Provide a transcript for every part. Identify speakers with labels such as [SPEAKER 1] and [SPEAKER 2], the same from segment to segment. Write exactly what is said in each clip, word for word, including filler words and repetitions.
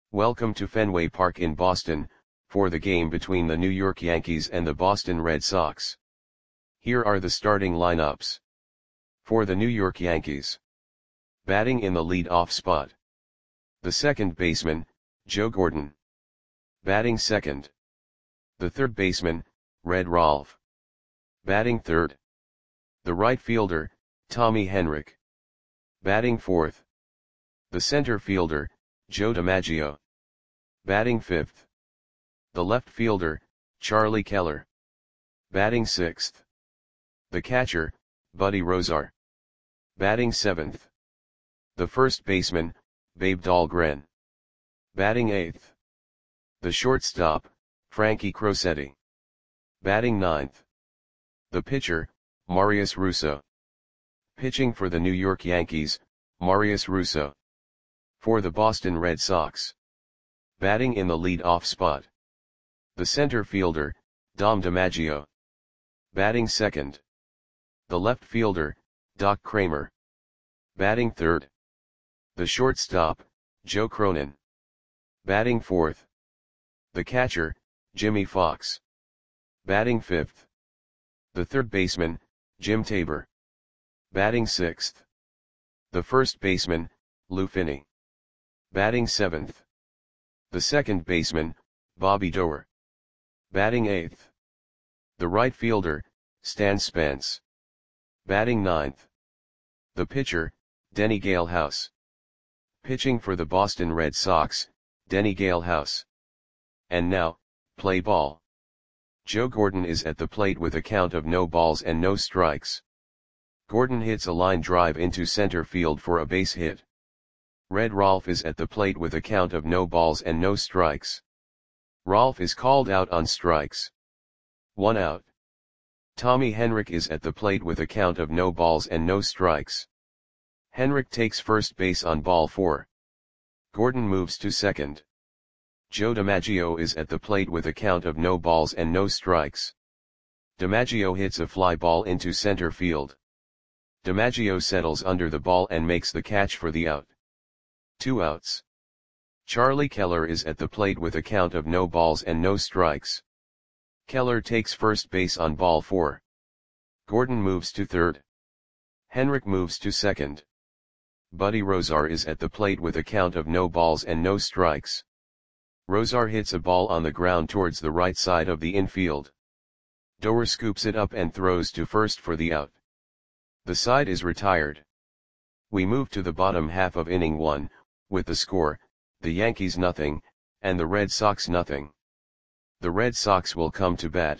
[SPEAKER 1] Welcome to Fenway Park in Boston, for the game between the New York Yankees and the Boston Red Sox. Here are the starting lineups. For the New York Yankees. Batting in the lead-off spot. The second baseman, Joe Gordon. Batting second. The third baseman, Red Rolfe. Batting third. The right fielder, Tommy Henrich. Batting fourth. The center fielder, Joe DiMaggio. Batting fifth. The left fielder, Charlie Keller. Batting sixth. The catcher, Buddy Rozar. Batting seventh. The first baseman, Babe Dahlgren. Batting eighth. The shortstop, Frankie Crosetti. Batting ninth. The pitcher, Marius Russo. Pitching for the New York Yankees, Marius Russo. For the Boston Red Sox. Batting in the lead-off spot. The center fielder, Dom DiMaggio. Batting second. The left fielder, Doc Cramer. Batting third. The shortstop, Joe Cronin. Batting fourth. The catcher, Jimmy Fox. Batting fifth. The third baseman, Jim Tabor. Batting sixth. The first baseman, Lou Finney. Batting seventh. The second baseman, Bobby Doerr. Batting eighth. The right fielder, Stan Spence. Batting ninth. The pitcher, Denny Galehouse. Pitching for the Boston Red Sox, Denny Galehouse. And now, play ball. Joe Gordon is at the plate with a count of no balls and no strikes. Gordon hits a line drive into center field for a base hit. Red Rolfe is at the plate with a count of no balls and no strikes. Rolfe is called out on strikes. One out. Tommy Henrich is at the plate with a count of no balls and no strikes. Henrich takes first base on ball four. Gordon moves to second. Joe DiMaggio is at the plate with a count of no balls and no strikes. DiMaggio hits a fly ball into center field. DiMaggio settles under the ball and makes the catch for the out. Two outs. Charlie Keller is at the plate with a count of no balls and no strikes. Keller takes first base on ball four. Gordon moves to third. Henrich moves to second. Buddy Rozar is at the plate with a count of no balls and no strikes. Rozar hits a ball on the ground towards the right side of the infield. Doerr scoops it up and throws to first for the out. The side is retired. We move to the bottom half of inning one, with the score, the Yankees nothing, and the Red Sox nothing. The Red Sox will come to bat.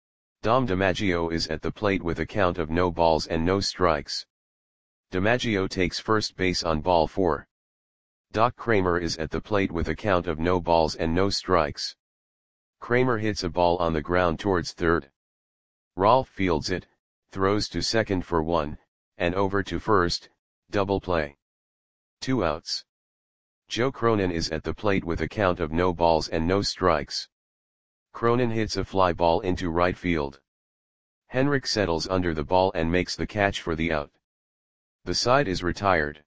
[SPEAKER 1] Dom DiMaggio is at the plate with a count of no balls and no strikes. DiMaggio takes first base on ball four. Doc Cramer is at the plate with a count of no balls and no strikes. Cramer hits a ball on the ground towards third. Rolfe fields it, throws to second for one, and over to first, double play. Two outs. Joe Cronin is at the plate with a count of no balls and no strikes. Cronin hits a fly ball into right field. Henrich settles under the ball and makes the catch for the out. The side is retired.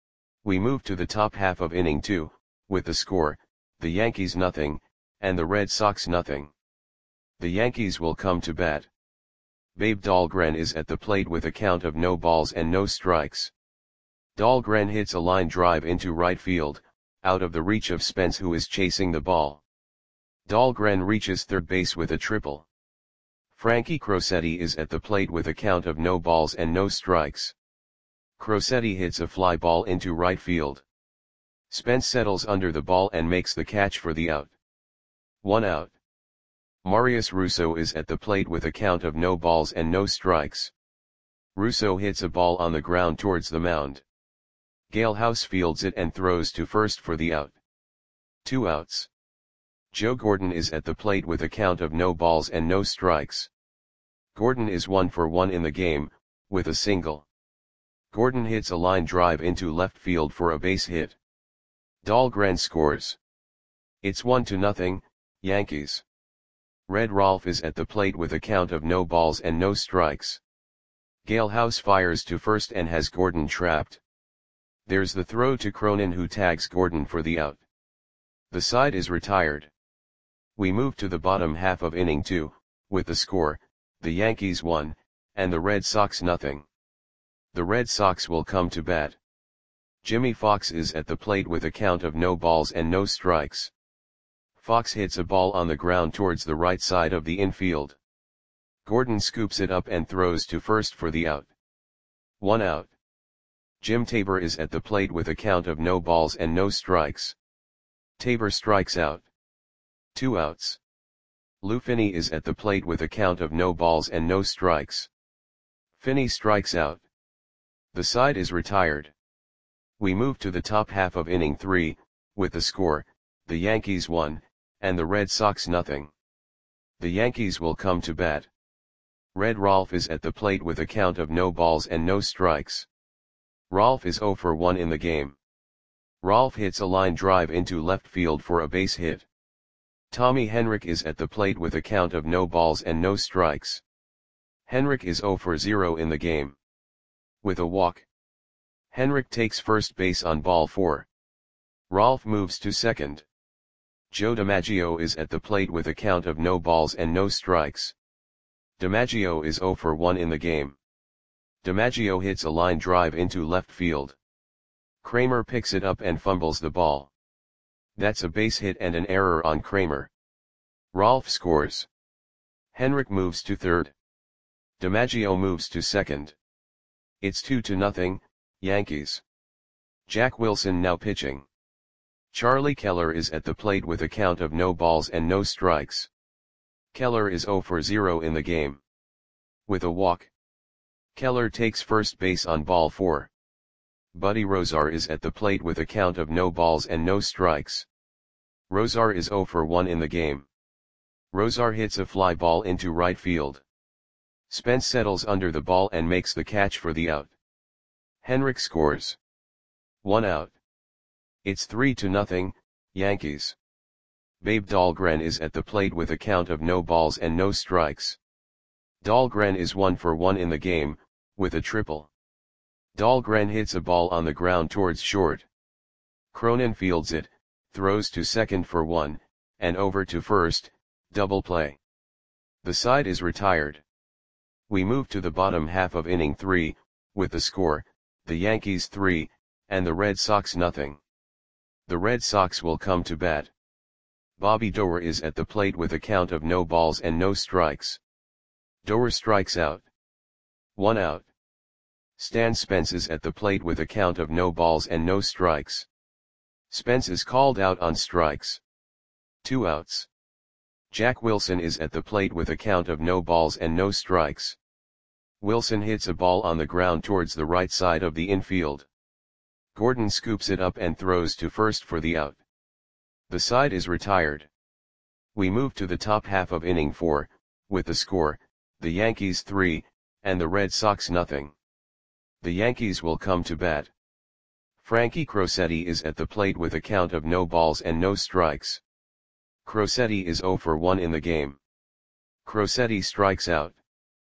[SPEAKER 1] We move to the top half of inning two, with the score, the Yankees nothing, and the Red Sox nothing. The Yankees will come to bat. Babe Dahlgren is at the plate with a count of no balls and no strikes. Dahlgren hits a line drive into right field, out of the reach of Spence, who is chasing the ball. Dahlgren reaches third base with a triple. Frankie Crosetti is at the plate with a count of no balls and no strikes. Crosetti hits a fly ball into right field. Spence settles under the ball and makes the catch for the out. One out. Marius Russo is at the plate with a count of no balls and no strikes. Russo hits a ball on the ground towards the mound. Galehouse fields it and throws to first for the out. Two outs. Joe Gordon is at the plate with a count of no balls and no strikes. Gordon is one for one in the game, with a single. Gordon hits a line drive into left field for a base hit. Dahlgren scores. It's one to nothing, Yankees. Red Rolfe is at the plate with a count of no balls and no strikes. Galehouse fires to first and has Gordon trapped. There's the throw to Cronin, who tags Gordon for the out. The side is retired. We move to the bottom half of inning two, with the score, the Yankees one, and the Red Sox nothing. The Red Sox will come to bat. Jimmy Fox is at the plate with a count of no balls and no strikes. Fox hits a ball on the ground towards the right side of the infield. Gordon scoops it up and throws to first for the out. One out. Jim Tabor is at the plate with a count of no balls and no strikes. Tabor strikes out. Two outs. Lou Finney is at the plate with a count of no balls and no strikes. Finney strikes out. The side is retired. We move to the top half of inning three, with the score, the Yankees one, and the Red Sox nothing. The Yankees will come to bat. Red Rolf is at the plate with a count of no balls and no strikes. Rolf is oh for one in the game. Rolf hits a line drive into left field for a base hit. Tommy Henrich is at the plate with a count of no balls and no strikes. Henrich is oh for zero in the game. With a walk. Henrich takes first base on ball four. Rolf moves to second. Joe DiMaggio is at the plate with a count of no balls and no strikes. DiMaggio is oh for one in the game. DiMaggio hits a line drive into left field. Kramer picks it up and fumbles the ball. That's a base hit and an error on Kramer. Rolf scores. Henrich moves to third. DiMaggio moves to second. It's two to nothing, Yankees. Jack Wilson now pitching. Charlie Keller is at the plate with a count of no balls and no strikes. Keller is oh for zero in the game. With a walk. Keller takes first base on ball four. Buddy Rozar is at the plate with a count of no balls and no strikes. Rozar is oh for one in the game. Rozar hits a fly ball into right field. Spence settles under the ball and makes the catch for the out. Henrich scores. One out. It's three to nothing, Yankees. Babe Dahlgren is at the plate with a count of no balls and no strikes. Dahlgren is one for one in the game, with a triple. Dahlgren hits a ball on the ground towards short. Cronin fields it, throws to second for one, and over to first, double play. The side is retired. We move to the bottom half of inning three, with the score, the Yankees three, and the Red Sox nothing. The Red Sox will come to bat. Bobby Doerr is at the plate with a count of no balls and no strikes. Doerr strikes out. One out. Stan Spence is at the plate with a count of no balls and no strikes. Spence is called out on strikes. Two outs. Jack Wilson is at the plate with a count of no balls and no strikes. Wilson hits a ball on the ground towards the right side of the infield. Gordon scoops it up and throws to first for the out. The side is retired. We move to the top half of inning four, with the score, the Yankees three, and the Red Sox nothing. The Yankees will come to bat. Frankie Crosetti is at the plate with a count of no balls and no strikes. Crosetti is oh for one in the game. Crosetti strikes out.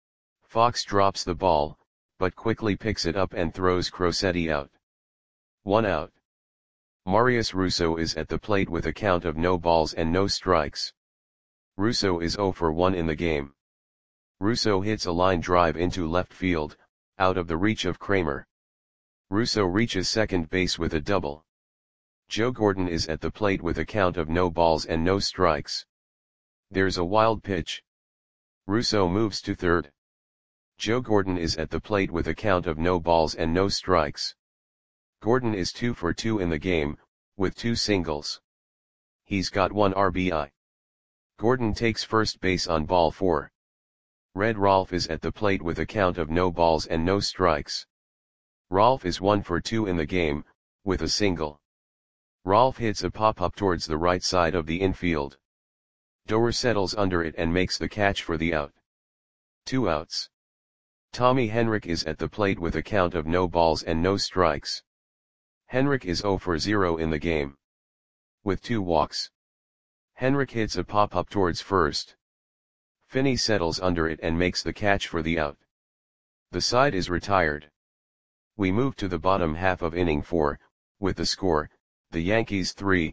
[SPEAKER 1] Fox drops the ball, but quickly picks it up and throws Crosetti out. One out. Marius Russo is at the plate with a count of no balls and no strikes. Russo is oh for one in the game. Russo hits a line drive into left field, out of the reach of Kramer. Russo reaches second base with a double. Joe Gordon is at the plate with a count of no balls and no strikes. There's a wild pitch. Russo moves to third. Joe Gordon is at the plate with a count of no balls and no strikes. Gordon is two for two in the game, with two singles. He's got one R B I. Gordon takes first base on ball four. Red Rolf is at the plate with a count of no balls and no strikes. Rolf is one for two in the game, with a single. Rolf hits a pop-up towards the right side of the infield. Doerr settles under it and makes the catch for the out. Two outs. Tommy Henrich is at the plate with a count of no balls and no strikes. Henrich is oh for zero in the game. With two walks. Henrich hits a pop-up towards first. Finney settles under it and makes the catch for the out. The side is retired. We move to the bottom half of inning four, with the score, the Yankees three,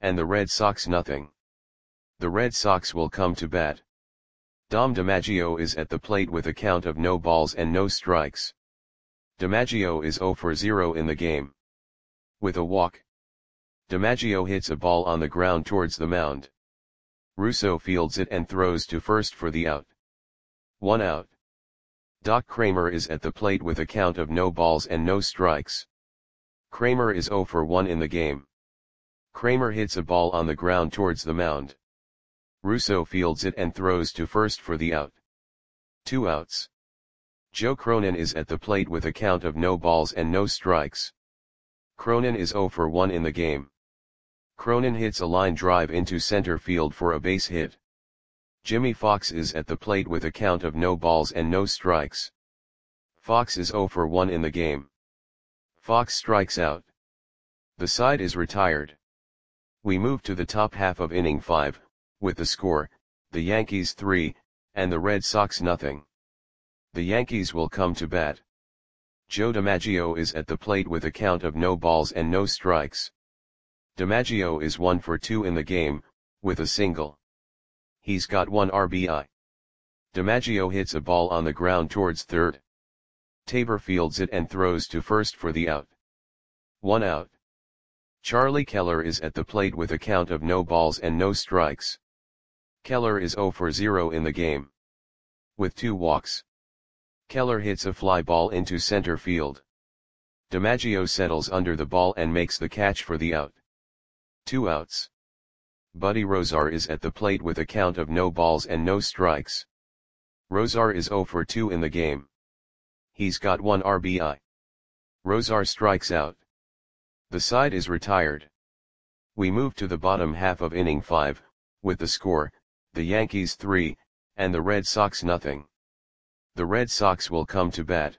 [SPEAKER 1] and the Red Sox nothing. The Red Sox will come to bat. Dom DiMaggio is at the plate with a count of no balls and no strikes. DiMaggio is zero for zero in the game. With a walk. DiMaggio hits a ball on the ground towards the mound. Russo fields it and throws to first for the out. One out. Doc Kramer is at the plate with a count of no balls and no strikes. Kramer is zero for one in the game. Kramer hits a ball on the ground towards the mound. Russo fields it and throws to first for the out. Two outs. Joe Cronin is at the plate with a count of no balls and no strikes. Cronin is zero for one in the game. Cronin hits a line drive into center field for a base hit. Jimmy Fox is at the plate with a count of no balls and no strikes. Fox is zero for one in the game. Fox strikes out. The side is retired. We move to the top half of inning five, with the score, the Yankees three, and the Red Sox nothing. The Yankees will come to bat. Joe DiMaggio is at the plate with a count of no balls and no strikes. DiMaggio is one for two in the game, with a single. He's got one R B I. DiMaggio hits a ball on the ground towards third. Tabor fields it and throws to first for the out. One out. Charlie Keller is at the plate with a count of no balls and no strikes. Keller is zero for zero in the game. With two walks. Keller hits a fly ball into center field. DiMaggio settles under the ball and makes the catch for the out. Two outs. Buddy Rozar is at the plate with a count of no balls and no strikes. Rozar is zero for two in the game. He's got one R B I. Rozar strikes out. The side is retired. We move to the bottom half of inning five, with the score, the Yankees three, and the Red Sox nothing. The Red Sox will come to bat.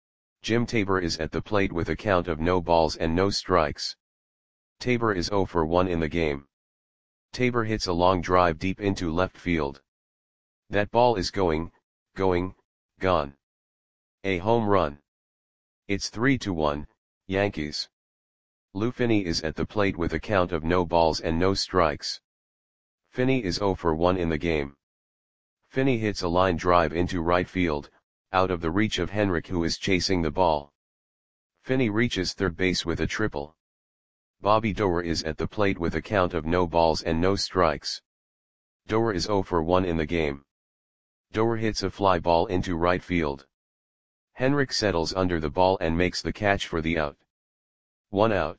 [SPEAKER 1] Jim Tabor is at the plate with a count of no balls and no strikes. Tabor is zero for one in the game. Tabor hits a long drive deep into left field. That ball is going, going, gone. A home run. It's three to one, Yankees. Lou Finney is at the plate with a count of no balls and no strikes. Finney is zero for one in the game. Finney hits a line drive into right field, out of the reach of Henrik, who is chasing the ball. Finney reaches third base with a triple. Bobby Doerr is at the plate with a count of no balls and no strikes. Doerr is zero for one in the game. Doerr hits a fly ball into right field. Henrik settles under the ball and makes the catch for the out. One out.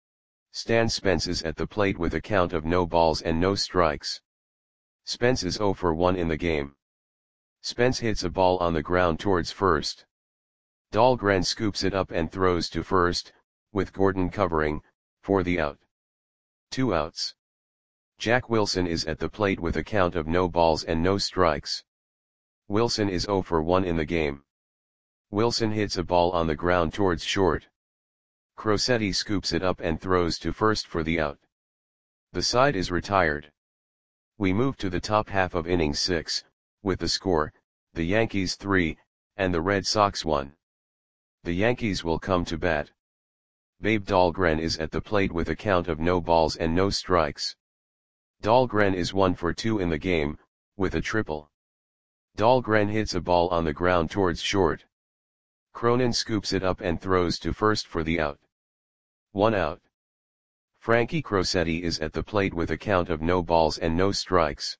[SPEAKER 1] Stan Spence is at the plate with a count of no balls and no strikes. Spence is zero for one in the game. Spence hits a ball on the ground towards first. Dahlgren scoops it up and throws to first, with Gordon covering, for the out. Two outs. Jack Wilson is at the plate with a count of no balls and no strikes. Wilson is zero for one in the game. Wilson hits a ball on the ground towards short. Crosetti scoops it up and throws to first for the out. The side is retired. We move to the top half of inning six, with the score, the Yankees three, and the Red Sox one. The Yankees will come to bat. Babe Dahlgren is at the plate with a count of no balls and no strikes. Dahlgren is one for two in the game, with a triple. Dahlgren hits a ball on the ground towards short. Cronin scoops it up and throws to first for the out. One out. Frankie Crosetti is at the plate with a count of no balls and no strikes.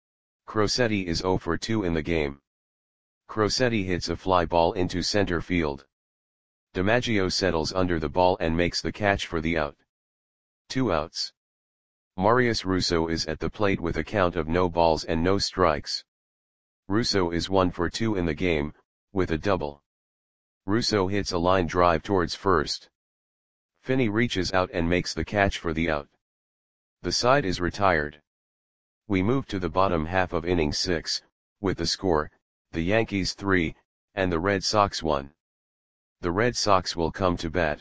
[SPEAKER 1] Crosetti is zero for two in the game. Crosetti hits a fly ball into center field. DiMaggio settles under the ball and makes the catch for the out. Two outs. Marius Russo is at the plate with a count of no balls and no strikes. Russo is one for two in the game, with a double. Russo hits a line drive towards first. Finney reaches out and makes the catch for the out. The side is retired. We move to the bottom half of inning six, with the score, the Yankees three, and the Red Sox one. The Red Sox will come to bat.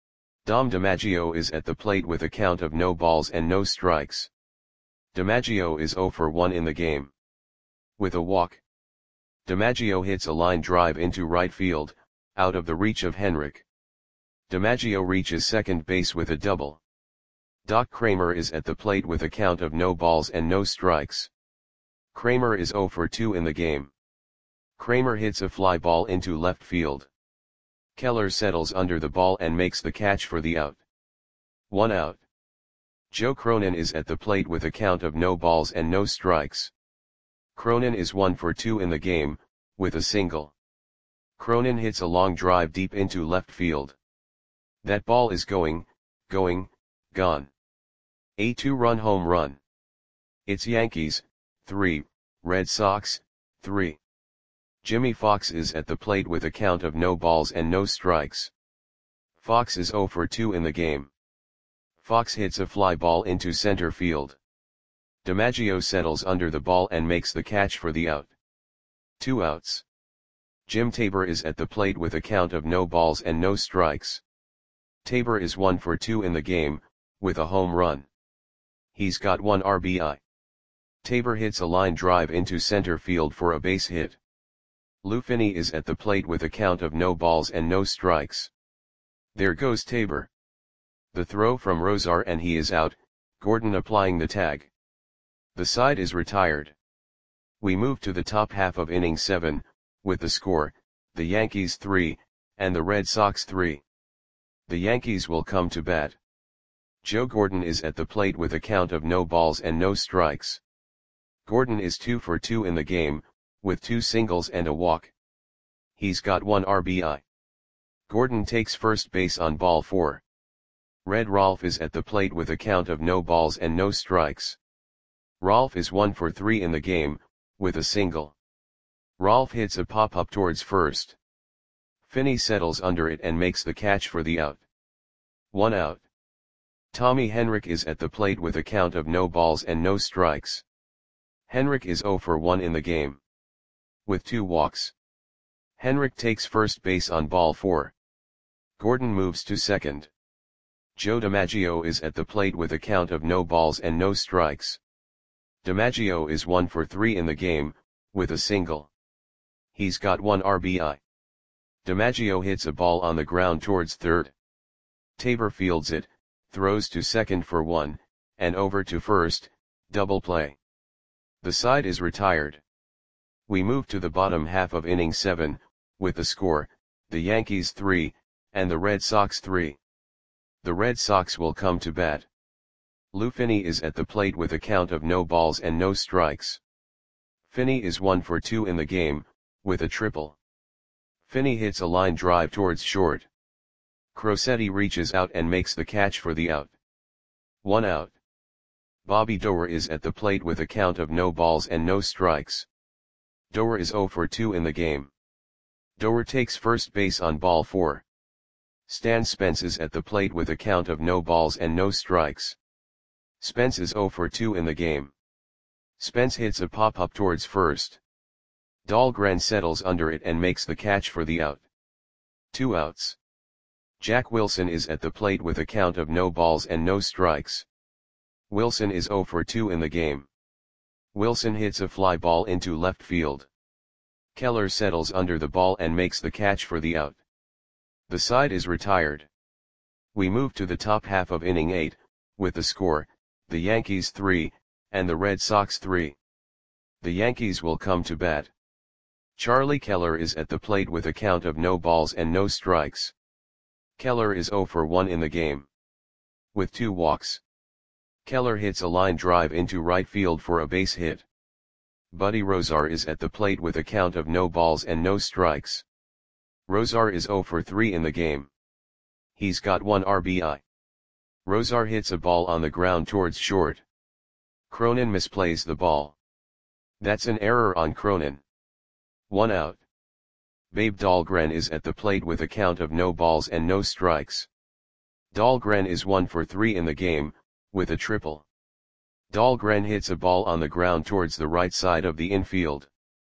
[SPEAKER 1] Dom DiMaggio is at the plate with a count of no balls and no strikes. DiMaggio is zero for one in the game. With a walk. DiMaggio hits a line drive into right field, out of the reach of Henrik. DiMaggio reaches second base with a double. Doc Kramer is at the plate with a count of no balls and no strikes. Kramer is zero for two in the game. Kramer hits a fly ball into left field. Keller settles under the ball and makes the catch for the out. One out. Joe Cronin is at the plate with a count of no balls and no strikes. Cronin is one for two in the game, with a single. Cronin hits a long drive deep into left field. That ball is going, going, gone. A two-run home run. It's Yankees, three, Red Sox, three. Jimmy Fox is at the plate with a count of no balls and no strikes. Fox is zero for two in the game. Fox hits a fly ball into center field. DiMaggio settles under the ball and makes the catch for the out. Two outs. Jim Tabor is at the plate with a count of no balls and no strikes. Tabor is one for two in the game, with a home run. He's got one R B I. Tabor hits a line drive into center field for a base hit. Lou Finney is at the plate with a count of no balls and no strikes. There goes Tabor. The throw from Rosar and he is out, Gordon applying the tag. The side is retired. We move to the top half of inning seven, with the score, the Yankees three, and the Red Sox three. The Yankees will come to bat. Joe Gordon is at the plate with a count of no balls and no strikes. Gordon is two for two in the game, with two singles and a walk. He's got one R B I. Gordon takes first base on ball four. Red Rolfe is at the plate with a count of no balls and no strikes. Rolfe is one for three in the game, with a single. Rolfe hits a pop-up towards first. Finney settles under it and makes the catch for the out. One out. Tommy Henrich is at the plate with a count of no balls and no strikes. Henrich is zero for one in the game. With two walks. Henrich takes first base on ball four. Gordon moves to second. Joe DiMaggio is at the plate with a count of no balls and no strikes. DiMaggio is one for three in the game, with a single. He's got one R B I. DiMaggio hits a ball on the ground towards third. Tabor fields it, throws to second for one, and over to first, double play. The side is retired. We move to the bottom half of inning seven, with the score, the Yankees three, and the Red Sox three. The Red Sox will come to bat. Lou Finney is at the plate with a count of no balls and no strikes. Finney is one for two in the game, with a triple. Finney hits a line drive towards short. Crosetti reaches out and makes the catch for the out. One out. Bobby Doerr is at the plate with a count of no balls and no strikes. Doerr is zero for two in the game. Doerr takes first base on ball four. Stan Spence is at the plate with a count of no balls and no strikes. Spence is zero for two in the game. Spence hits a pop-up towards first. Dahlgren settles under it and makes the catch for the out. Two outs. Jack Wilson is at the plate with a count of no balls and no strikes. Wilson is zero for two in the game. Wilson hits a fly ball into left field. Keller settles under the ball and makes the catch for the out. The side is retired. We move to the top half of inning eight, with the score, the Yankees three, and the Red Sox three. The Yankees will come to bat. Charlie Keller is at the plate with a count of no balls and no strikes. Keller is zero for one in the game. With two walks. Keller hits a line drive into right field for a base hit. Buddy Rosar is at the plate with a count of no balls and no strikes. Rosar is zero for three in the game. He's got one R B I. Rosar hits a ball on the ground towards short. Cronin misplays the ball. That's an error on Cronin. One out. Babe Dahlgren is at the plate with a count of no balls and no strikes. Dahlgren is one for three in the game, with a triple. Dahlgren hits a ball on the ground towards the right side of the infield.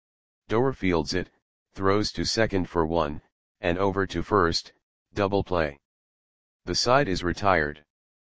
[SPEAKER 1] Doerr fields it, throws to second for one, and over to first, double play. The side is retired.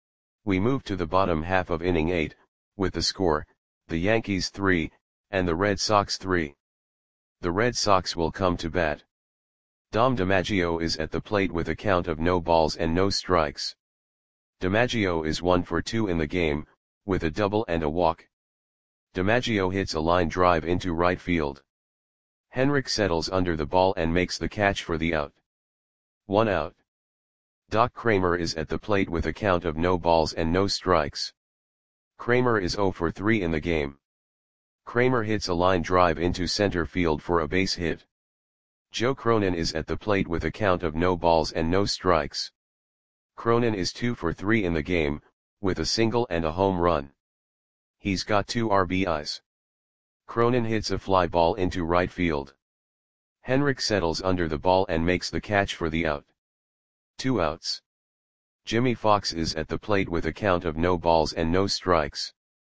[SPEAKER 1] We move to the bottom half of inning eight, with the score, the Yankees three, and the Red Sox three. The Red Sox will come to bat. Dom DiMaggio is at the plate with a count of no balls and no strikes. DiMaggio is one for two in the game, with a double and a walk. DiMaggio hits a line drive into right field. Henrik settles under the ball and makes the catch for the out. One out. Doc Kramer is at the plate with a count of no balls and no strikes. Kramer is zero for three in the game. Kramer hits a line drive into center field for a base hit. Joe Cronin is at the plate with a count of no balls and no strikes. Cronin is two for three in the game, with a single and a home run. He's got two R B Is. Cronin hits a fly ball into right field. Henrik settles under the ball and makes the catch for the out. Two outs. Jimmy Fox is at the plate with a count of no balls and no strikes.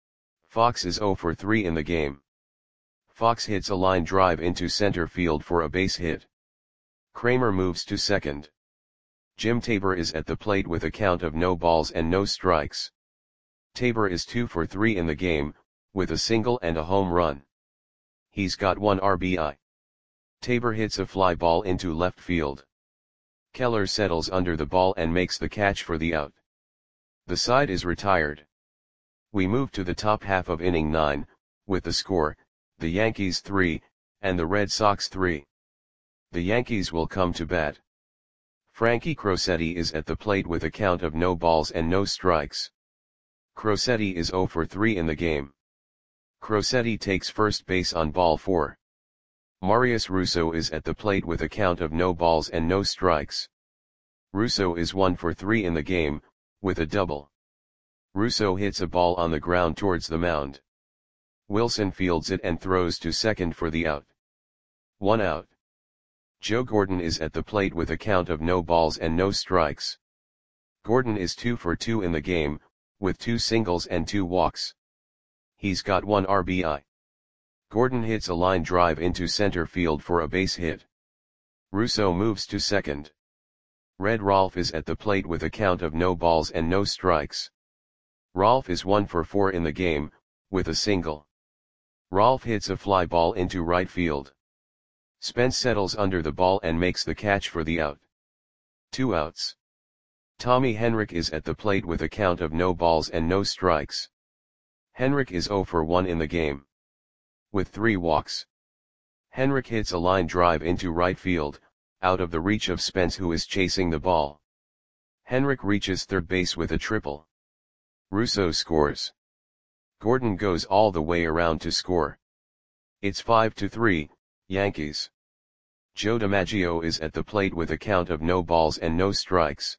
[SPEAKER 1] Fox is zero for three in the game. Fox hits a line drive into center field for a base hit. Kramer moves to second. Jim Tabor is at the plate with a count of no balls and no strikes. Tabor is two for three in the game, with a single and a home run. He's got one R B I. Tabor hits a fly ball into left field. Keller settles under the ball and makes the catch for the out. The side is retired. We move to the top half of inning nine, with the score, the Yankees three, and the Red Sox three. The Yankees will come to bat. Frankie Crosetti is at the plate with a count of no balls and no strikes. Crosetti is zero for three in the game. Crosetti takes first base on ball four. Marius Russo is at the plate with a count of no balls and no strikes. Russo is one for three in the game, with a double. Russo hits a ball on the ground towards the mound. Wilson fields it and throws to second for the out. One out. Joe Gordon is at the plate with a count of no balls and no strikes. Gordon is two for two in the game, with two singles and two walks. He's got one R B I. Gordon hits a line drive into center field for a base hit. Russo moves to second. Red Rolfe is at the plate with a count of no balls and no strikes. Rolfe is one for four in the game, with a single. Rolfe hits a fly ball into right field. Spence settles under the ball and makes the catch for the out. Two outs. Tommy Henrik is at the plate with a count of no balls and no strikes. Henrik is zero for one in the game, with three walks. Henrik hits a line drive into right field, out of the reach of Spence, who is chasing the ball. Henrik reaches third base with a triple. Russo scores. Gordon goes all the way around to score. It's five to three, Yankees. Joe DiMaggio is at the plate with a count of no balls and no strikes.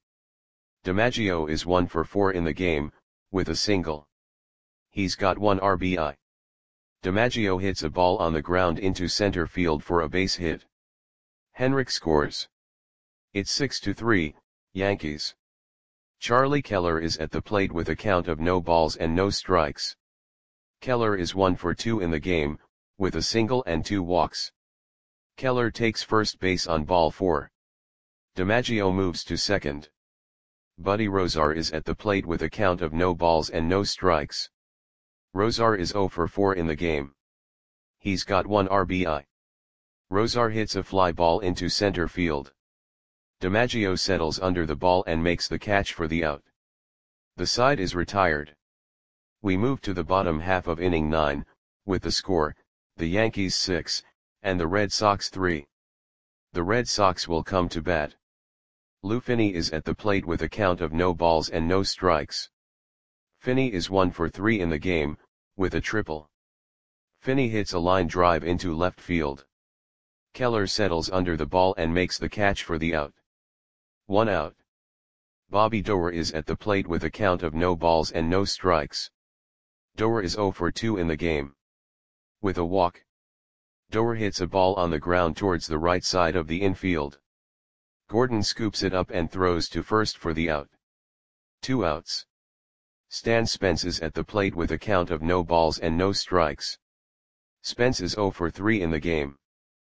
[SPEAKER 1] DiMaggio is one for four in the game, with a single. He's got one R B I. DiMaggio hits a ball on the ground into center field for a base hit. Henrik scores. It's six to three, Yankees. Charlie Keller is at the plate with a count of no balls and no strikes. Keller is one for two in the game, with a single and two walks. Keller takes first base on ball four. DiMaggio moves to second. Buddy Rozar is at the plate with a count of no balls and no strikes. Rozar is zero for four in the game. He's got one R B I. Rozar hits a fly ball into center field. DiMaggio settles under the ball and makes the catch for the out. The side is retired. We move to the bottom half of inning nine, with the score, the Yankees six, and the Red Sox three. The Red Sox will come to bat. Lou Finney is at the plate with a count of no balls and no strikes. Finney is one for three in the game, with a triple. Finney hits a line drive into left field. Keller settles under the ball and makes the catch for the out. One out. Bobby Doerr is at the plate with a count of no balls and no strikes. Doerr is zero for two in the game, with a walk. Doerr hits a ball on the ground towards the right side of the infield. Gordon scoops it up and throws to first for the out. Two outs. Stan Spence is at the plate with a count of no balls and no strikes. Spence is zero for three in the game.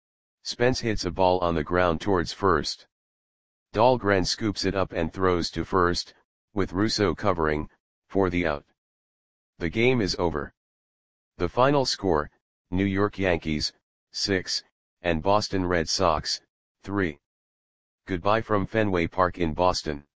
[SPEAKER 1] Spence hits a ball on the ground towards first. Dahlgren scoops it up and throws to first, with Russo covering, for the out. The game is over. The final score, New York Yankees, six, and Boston Red Sox, three. Goodbye from Fenway Park in Boston.